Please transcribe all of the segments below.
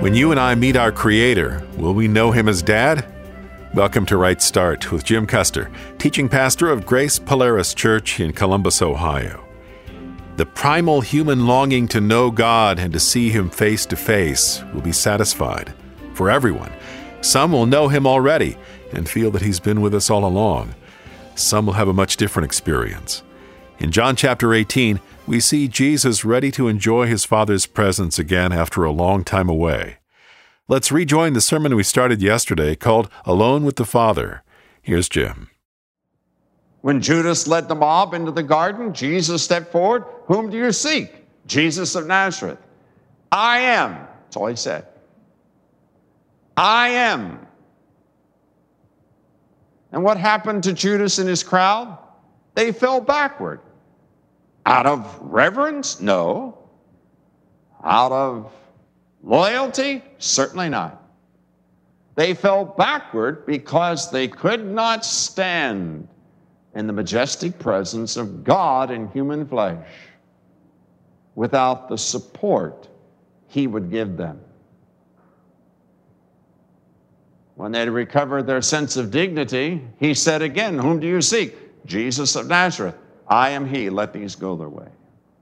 When you and I meet our Creator, will we know Him as Dad? Welcome to Right Start with Jim Custer, teaching pastor of Grace Polaris Church in Columbus, Ohio. The primal human longing to know God and to see Him face to face will be satisfied for everyone. Some will know Him already and feel that He's been with us all along. Some will have a much different experience. In John chapter 18, we see Jesus ready to enjoy His Father's presence again after a long time away. Let's rejoin the sermon we started yesterday called Alone with the Father. Here's Jim. When Judas led the mob into the garden, Jesus stepped forward. Whom do you seek? Jesus of Nazareth. I am. That's all He said. I am. And what happened to Judas and his crowd? They fell backward. Out of reverence? No. Out of loyalty? Certainly not. They fell backward because they could not stand in the majestic presence of God in human flesh without the support He would give them. When they recovered their sense of dignity, He said again, whom do you seek? Jesus of Nazareth. I am He. Let these go their way.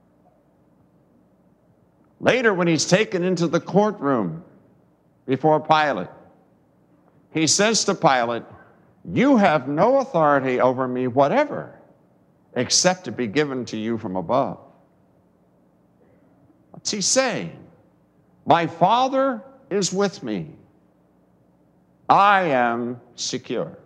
Later, when He's taken into the courtroom before Pilate, He says to Pilate, you have no authority over me whatever, except to be given to you from above. What's He saying? My Father is with me. I am secure.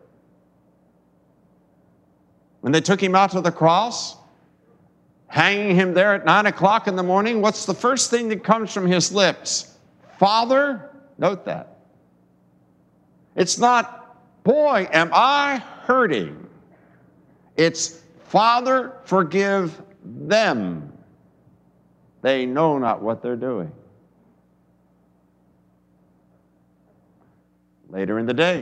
When they took Him out to the cross, hanging Him there at 9 o'clock in the morning, what's the first thing that comes from His lips? Father, note that. It's not, boy, am I hurting. It's, Father, forgive them. They know not what they're doing. Later in the day,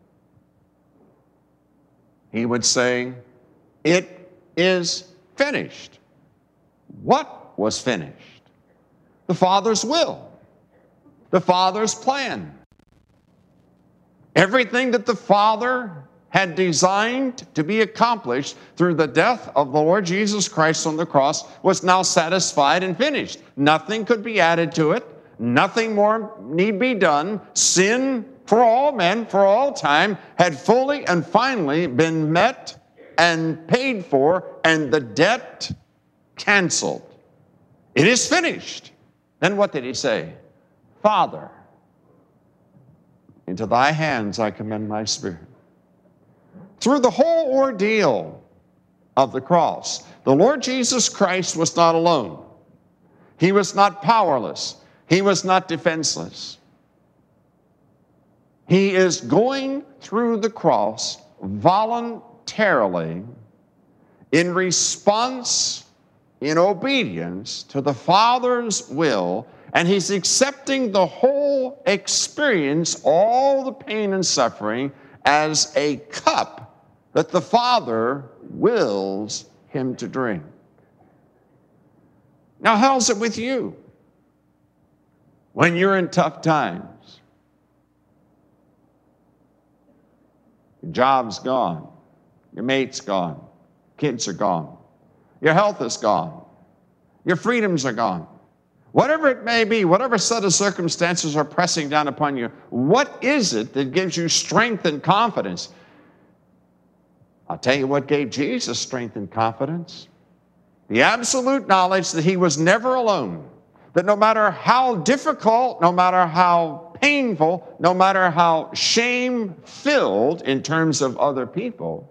He would say, it is finished. What was finished? The Father's will, the Father's plan. Everything that the Father had designed to be accomplished through the death of the Lord Jesus Christ on the cross was now satisfied and finished. Nothing could be added to it. Nothing more need be done. Sin for all men, for all time, had fully and finally been met and paid for, and the debt canceled. It is finished. Then what did He say? Father, into Thy hands I commend my spirit. Through the whole ordeal of the cross, the Lord Jesus Christ was not alone. He was not powerless. He was not defenseless. He is going through the cross voluntarily in response, in obedience to the Father's will, and He's accepting the whole experience, all the pain and suffering, as a cup that the Father wills Him to drink. Now, how's it with you? When you're in tough times, your job's gone, your mate's gone, kids are gone, your health is gone, your freedoms are gone. Whatever it may be, whatever set of circumstances are pressing down upon you, what is it that gives you strength and confidence? I'll tell you what gave Jesus strength and confidence. The absolute knowledge that He was never alone, that no matter how difficult, no matter how painful, no matter how shame-filled in terms of other people,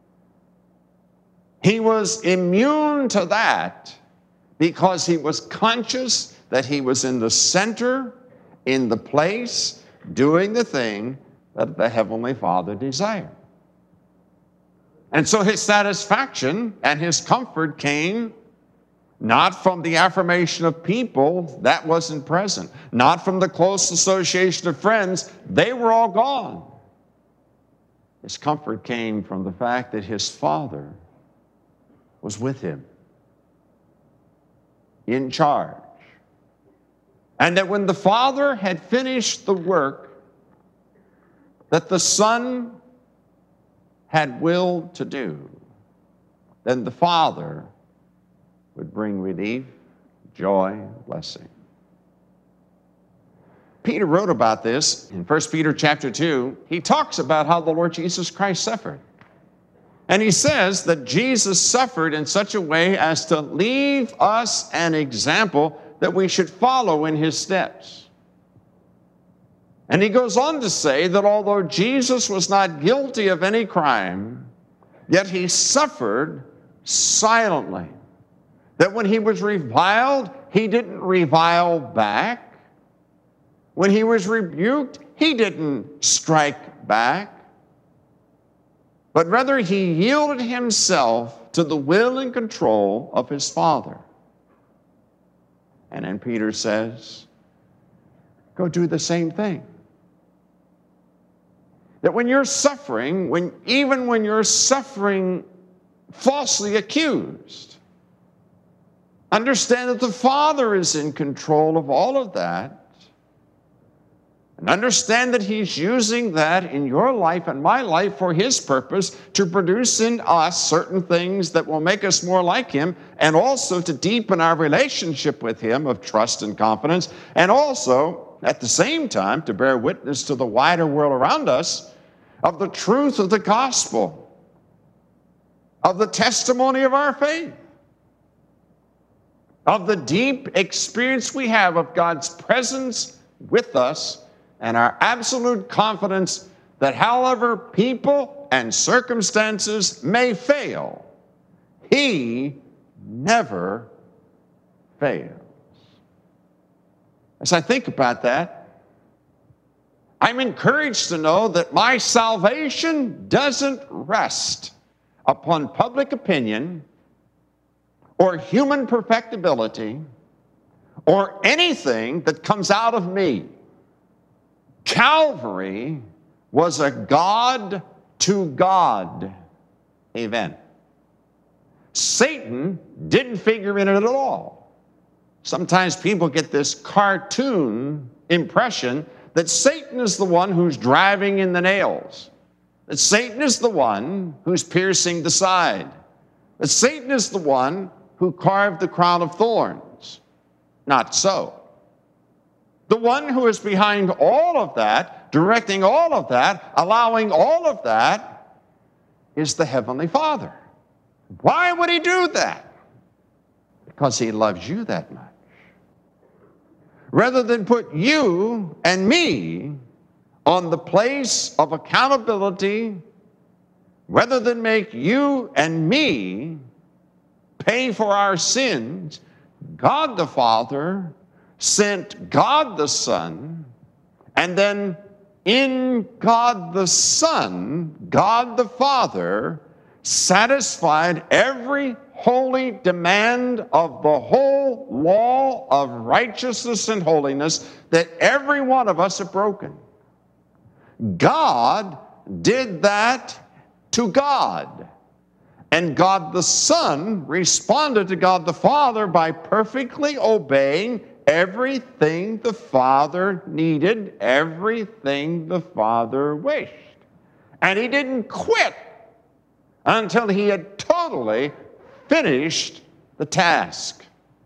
He was immune to that because He was conscious that He was in the center, in the place, doing the thing that the Heavenly Father desired. And so His satisfaction and His comfort came not from the affirmation of people, that wasn't present. Not from the close association of friends, they were all gone. His comfort came from the fact that His Father was with Him, in charge, And that when the Father had finished the work that the Son had willed to do, then the Father would bring relief, joy, blessing. Peter wrote about this in 1 Peter chapter 2. He talks about how the Lord Jesus Christ suffered. And he says that Jesus suffered in such a way as to leave us an example that we should follow in his steps. And he goes on to say that although Jesus was not guilty of any crime, yet he suffered silently. That when he was reviled, he didn't revile back. When he was rebuked, he didn't strike back. But rather he yielded himself to the will and control of his Father. And then Peter says, go do the same thing. That when you're suffering, even when you're suffering falsely accused, understand that the Father is in control of all of that. And understand that he's using that in your life and my life for his purpose to produce in us certain things that will make us more like him, and also to deepen our relationship with him of trust and confidence, and also at the same time to bear witness to the wider world around us of the truth of the gospel, of the testimony of our faith, of the deep experience we have of God's presence with us, and our absolute confidence that however people and circumstances may fail, he never fails. As I think about that, I'm encouraged to know that my salvation doesn't rest upon public opinion or human perfectibility or anything that comes out of me. Calvary was a God-to-God event. Satan didn't figure in it at all. Sometimes people get this cartoon impression that Satan is the one who's driving in the nails, that Satan is the one who's piercing the side, that Satan is the one who carved the crown of thorns. Not so. The one who is behind all of that, directing all of that, allowing all of that, is the Heavenly Father. Why would he do that? Because he loves you that much. Rather than put you and me on the place of accountability, rather than make you and me pay for our sins, God the Father sent God the Son, and then in God the Son, God the Father satisfied every holy demand of the whole law of righteousness and holiness that every one of us have broken. God did that to God. And God the Son responded to God the Father by perfectly obeying everything the Father needed, everything the Father wished. And he didn't quit until he had totally finished the task.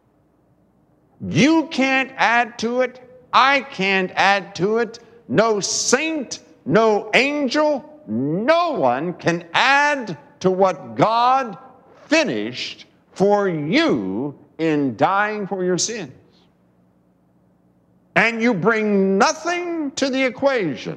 You can't add to it. I can't add to it. No saint, no angel, no one can add to what God finished for you in dying for your sins. And you bring nothing to the equation.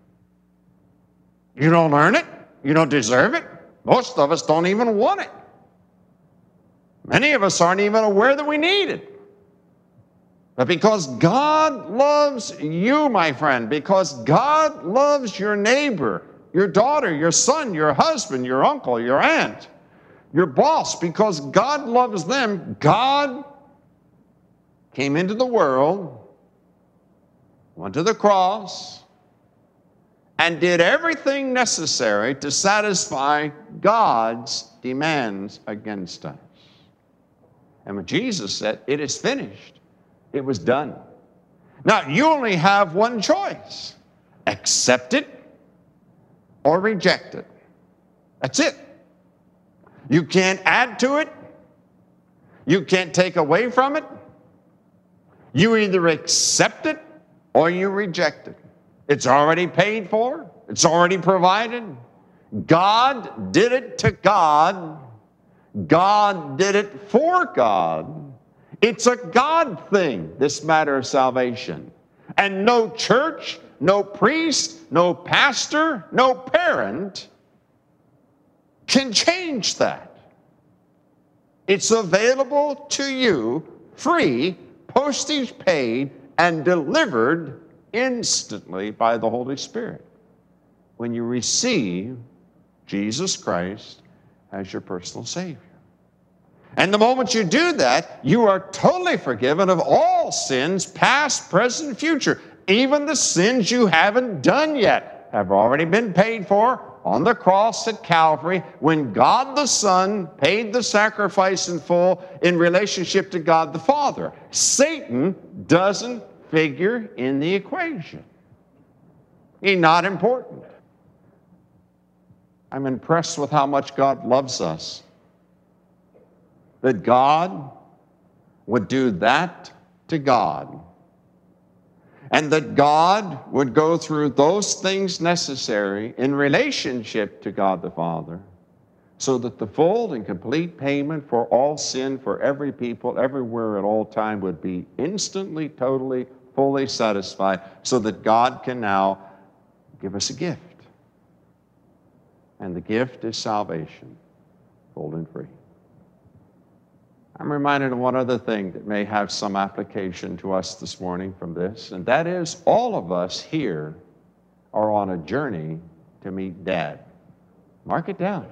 You don't earn it. You don't deserve it. Most of us don't even want it. Many of us aren't even aware that we need it. But because God loves you, my friend, because God loves your neighbor, your daughter, your son, your husband, your uncle, your aunt, your boss, because God loves them, God came into the world, went to the cross, and did everything necessary to satisfy God's demands against us. And when Jesus said, "It is finished," it was done. Now, you only have one choice: accept it or reject it. That's it. You can't add to it. You can't take away from it. You either accept it or you reject it. It's already paid for. It's already provided. God did it to God. God did it for God. It's a God thing, this matter of salvation. And no church, no priest, no pastor, no parent can change that. It's available to you, free, postage paid, and delivered instantly by the Holy Spirit when you receive Jesus Christ as your personal Savior. And the moment you do that, you are totally forgiven of all sins, past, present, future. Even the sins you haven't done yet have already been paid for on the cross at Calvary when God the Son paid the sacrifice in full in relationship to God the Father. Satan doesn't figure in the equation. He's not important. I'm impressed with how much God loves us. That God would do that to God. And that God would go through those things necessary in relationship to God the Father so that the full and complete payment for all sin for every people, everywhere, at all time would be instantly, totally, fully satisfied so that God can now give us a gift. And the gift is salvation, full and free. I'm reminded of one other thing that may have some application to us this morning from this, and that is all of us here are on a journey to meet Dad. Mark it down.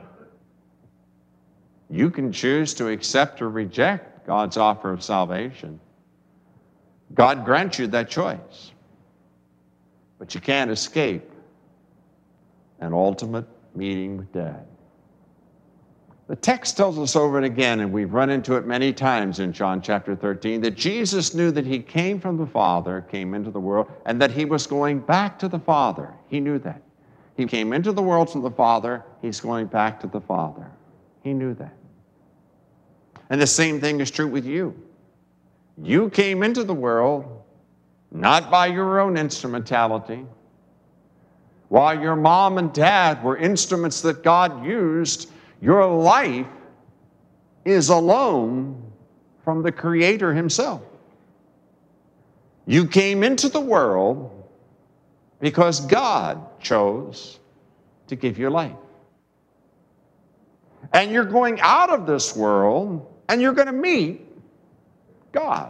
You can choose to accept or reject God's offer of salvation. God grants you that choice. But you can't escape an ultimate meeting with Dad. The text tells us over and again, and we've run into it many times in John chapter 13, that Jesus knew that he came from the Father, came into the world, and that he was going back to the Father. He knew that. He came into the world from the Father, he's going back to the Father. He knew that. And the same thing is true with you. You came into the world not by your own instrumentality. While your mom and dad were instruments that God used, your life is alone from the Creator himself. You came into the world because God chose to give you life. And you're going out of this world and you're going to meet God.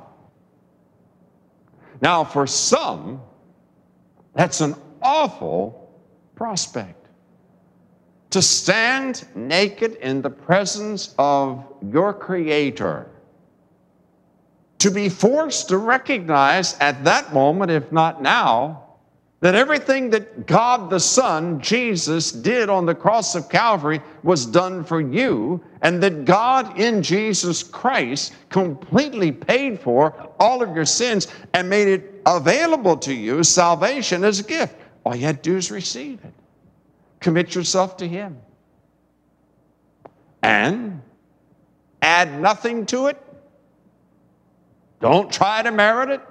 Now, for some, that's an awful prospect. To stand naked in the presence of your Creator. To be forced to recognize at that moment, if not now, that everything that God the Son, Jesus, did on the cross of Calvary was done for you, and that God in Jesus Christ completely paid for all of your sins and made it available to you, salvation as a gift. All you had to do is receive it. Commit yourself to him. And add nothing to it. Don't try to merit it.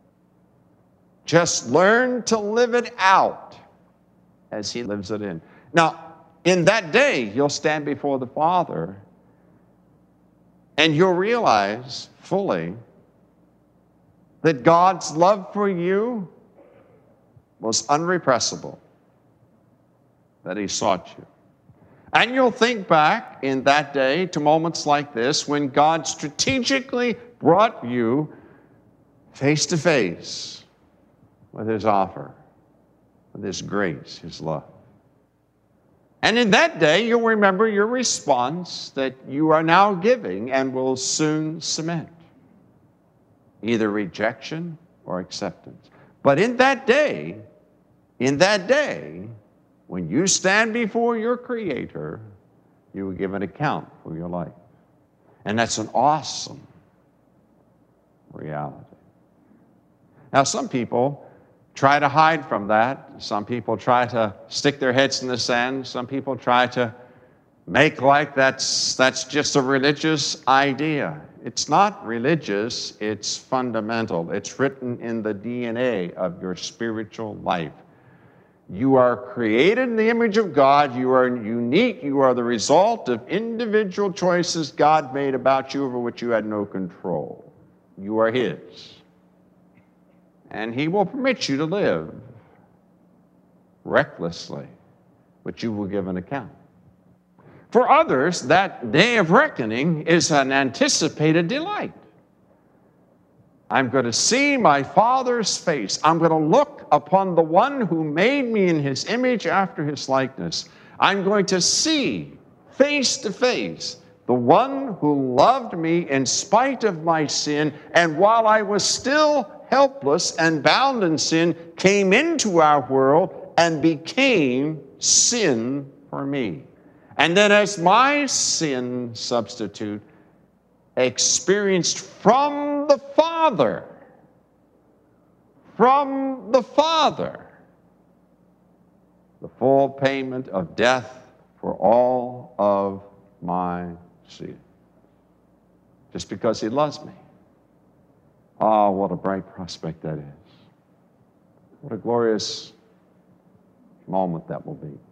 Just learn to live it out as he lives it in. Now, in that day, you'll stand before the Father and you'll realize fully that God's love for you was unrepressible, that he sought you. And you'll think back in that day to moments like this when God strategically brought you face to face with his offer, with his grace, his love. And in that day, you'll remember your response that you are now giving and will soon cement, either rejection or acceptance. But in that day, when you stand before your Creator, you will give an account for your life. And that's an awesome reality. Now, some people try to hide from that. Some people try to stick their heads in the sand. Some people try to make like that's just a religious idea. It's not religious, it's fundamental. It's written in the DNA of your spiritual life. You are created in the image of God. You are unique. You are the result of individual choices God made about you over which you had no control. You are His. And He will permit you to live recklessly, but you will give an account. For others, that day of reckoning is an anticipated delight. I'm going to see my Father's face. I'm going to look upon the one who made me in His image after His likeness. I'm going to see face to face the one who loved me in spite of my sin, and while I was still helpless and bound in sin, came into our world and became sin for me. And then as my sin substitute, experienced from the Father, the full payment of death for all of my sin. Just because He loves me. Oh, what a bright prospect that is. What a glorious moment that will be.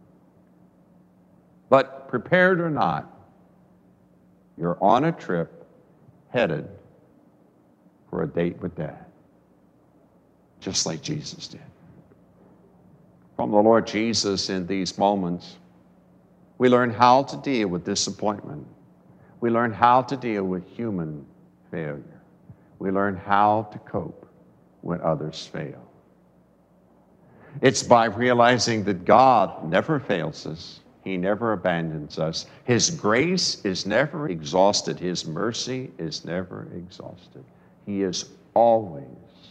But prepared or not, you're on a trip headed for a date with Dad, just like Jesus did. From the Lord Jesus in these moments, we learn how to deal with disappointment. We learn how to deal with human failure. We learn how to cope when others fail. It's by realizing that God never fails us. He never abandons us. His grace is never exhausted. His mercy is never exhausted. He is always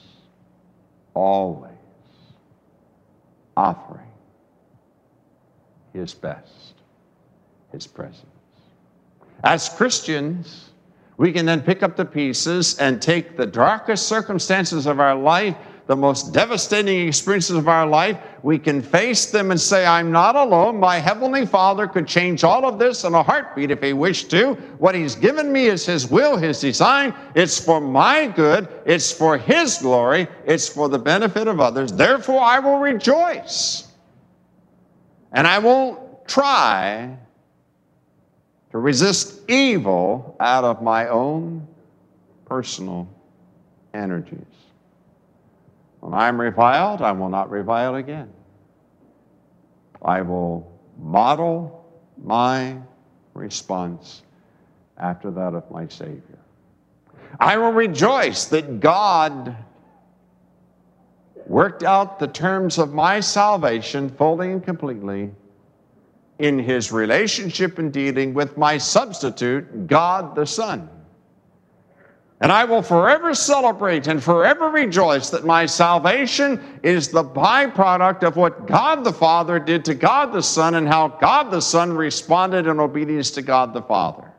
offering His best, His presence. As Christians, we can then pick up the pieces and take the darkest circumstances of our life, the most devastating experiences of our life, we can face them and say, I'm not alone. My Heavenly Father could change all of this in a heartbeat if He wished to. What He's given me is His will, His design. It's for my good. It's for His glory. It's for the benefit of others. Therefore, I will rejoice. And I won't try to resist evil out of my own personal energies. When I'm reviled, I will not revile again. I will model my response after that of my Savior. I will rejoice that God worked out the terms of my salvation fully and completely in His relationship and dealing with my substitute, God the Son. And I will forever celebrate and forever rejoice that my salvation is the byproduct of what God the Father did to God the Son and how God the Son responded in obedience to God the Father.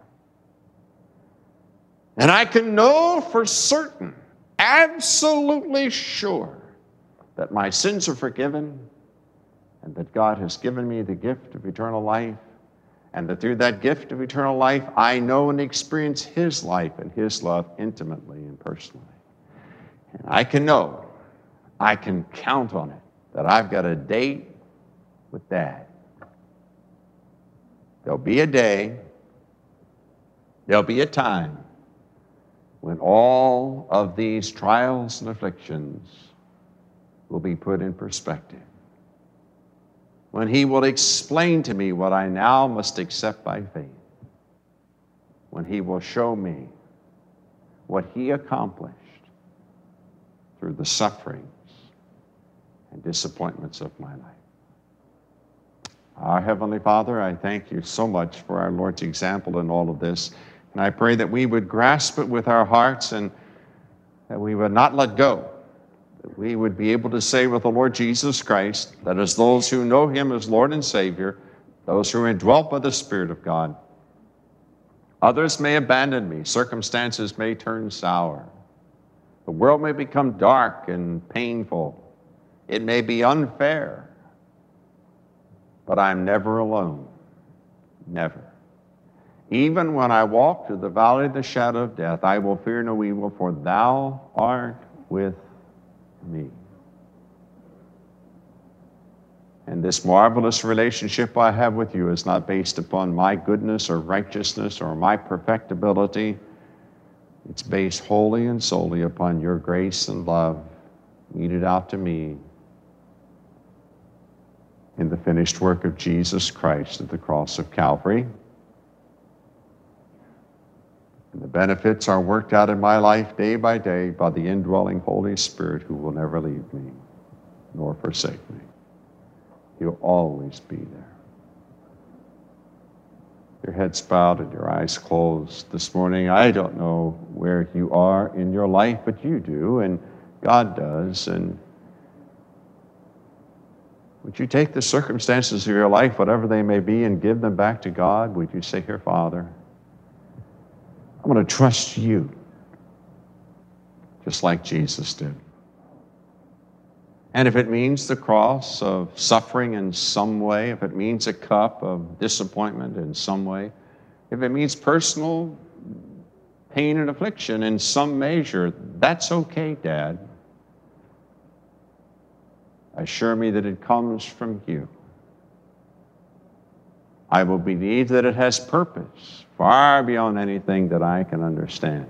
And I can know for certain, absolutely sure, that my sins are forgiven and that God has given me the gift of eternal life, and that through that gift of eternal life, I know and experience His life and His love intimately and personally. And I can know, I can count on it, that I've got a date with Dad. There'll be a day, there'll be a time when all of these trials and afflictions will be put in perspective. When He will explain to me what I now must accept by faith. When He will show me what He accomplished through the sufferings and disappointments of my life. Our Heavenly Father, I thank You so much for our Lord's example in all of this. And I pray that we would grasp it with our hearts and that we would not let go. That we would be able to say with the Lord Jesus Christ, that as those who know Him as Lord and Savior, those who are indwelt by the Spirit of God, others may abandon me, circumstances may turn sour, The world may become dark and painful. It may be unfair. But I'm never alone. Never. Even when I walk through the valley of the shadow of death, I will fear no evil, for thou art with me. And this marvelous relationship I have with you is not based upon my goodness or righteousness or my perfectibility. It's based wholly and solely upon your grace and love meted out to me in the finished work of Jesus Christ at the cross of Calvary. And the benefits are worked out in my life day by day by the indwelling Holy Spirit, who will never leave me nor forsake me. He'll always be there. Your heads bowed and your eyes closed this morning. I don't know where you are in your life, but you do, and God does. And would you take the circumstances of your life, whatever they may be, and give them back to God? Would you say, "Here, Father, I'm going to trust you," just like Jesus did. And if it means the cross of suffering in some way, if it means a cup of disappointment in some way, if it means personal pain and affliction in some measure, that's okay, Dad. Assure me that it comes from you. I will believe that it has purpose far beyond anything that I can understand.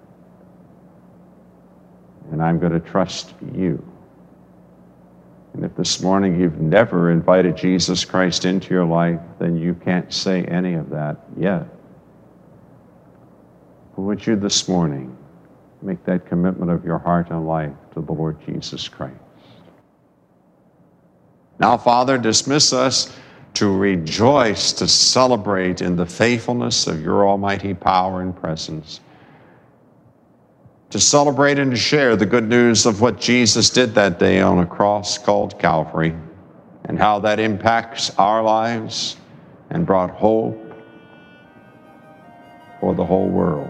And I'm going to trust you. And if this morning you've never invited Jesus Christ into your life, then you can't say any of that yet. But would you this morning make that commitment of your heart and life to the Lord Jesus Christ? Now, Father, dismiss us to rejoice, to celebrate in the faithfulness of your almighty power and presence, to celebrate and to share the good news of what Jesus did that day on a cross called Calvary, and how that impacts our lives and brought hope for the whole world.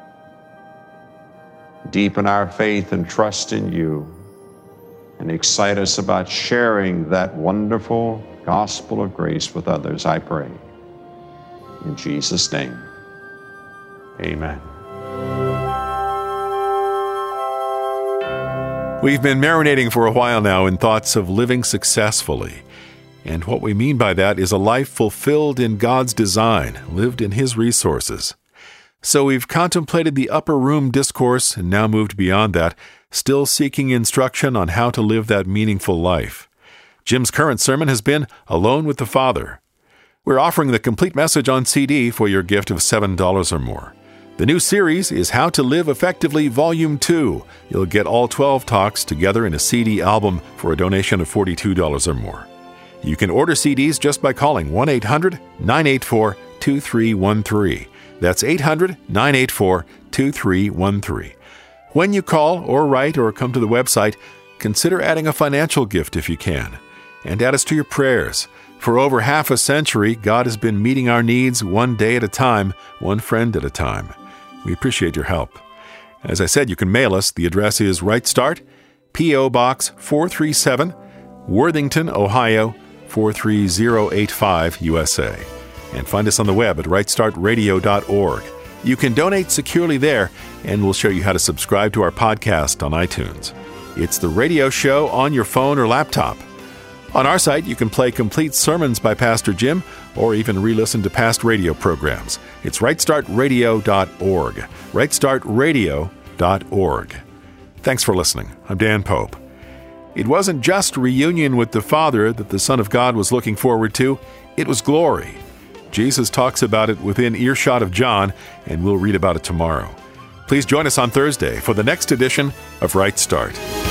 Deepen our faith and trust in you, and excite us about sharing that wonderful gospel of grace with others, I pray. In Jesus' name, amen. We've been marinating for a while now in thoughts of living successfully. And what we mean by that is a life fulfilled in God's design, lived in His resources. So we've contemplated the upper room discourse and now moved beyond that, still seeking instruction on how to live that meaningful life. Jim's current sermon has been Alone with the Father. We're offering the complete message on CD for your gift of $7 or more. The new series is How to Live Effectively Volume 2. You'll get all 12 talks together in a CD album for a donation of $42 or more. You can order CDs just by calling 1-800-984-2313. That's 800-984-2313. When you call or write or come to the website, consider adding a financial gift if you can. And add us to your prayers. For over half a century, God has been meeting our needs one day at a time, one friend at a time. We appreciate your help. As I said, you can mail us. The address is Right Start, P.O. Box 437, Worthington, Ohio 43085, USA. And find us on the web at rightstartradio.org. You can donate securely there, and we'll show you how to subscribe to our podcast on iTunes. It's the radio show on your phone or laptop. On our site, you can play complete sermons by Pastor Jim or even re-listen to past radio programs. It's rightstartradio.org. rightstartradio.org. Thanks for listening. I'm Dan Pope. It wasn't just reunion with the Father that the Son of God was looking forward to. It was glory. Jesus talks about it within earshot of John, and we'll read about it tomorrow. Please join us on Thursday for the next edition of Right Start.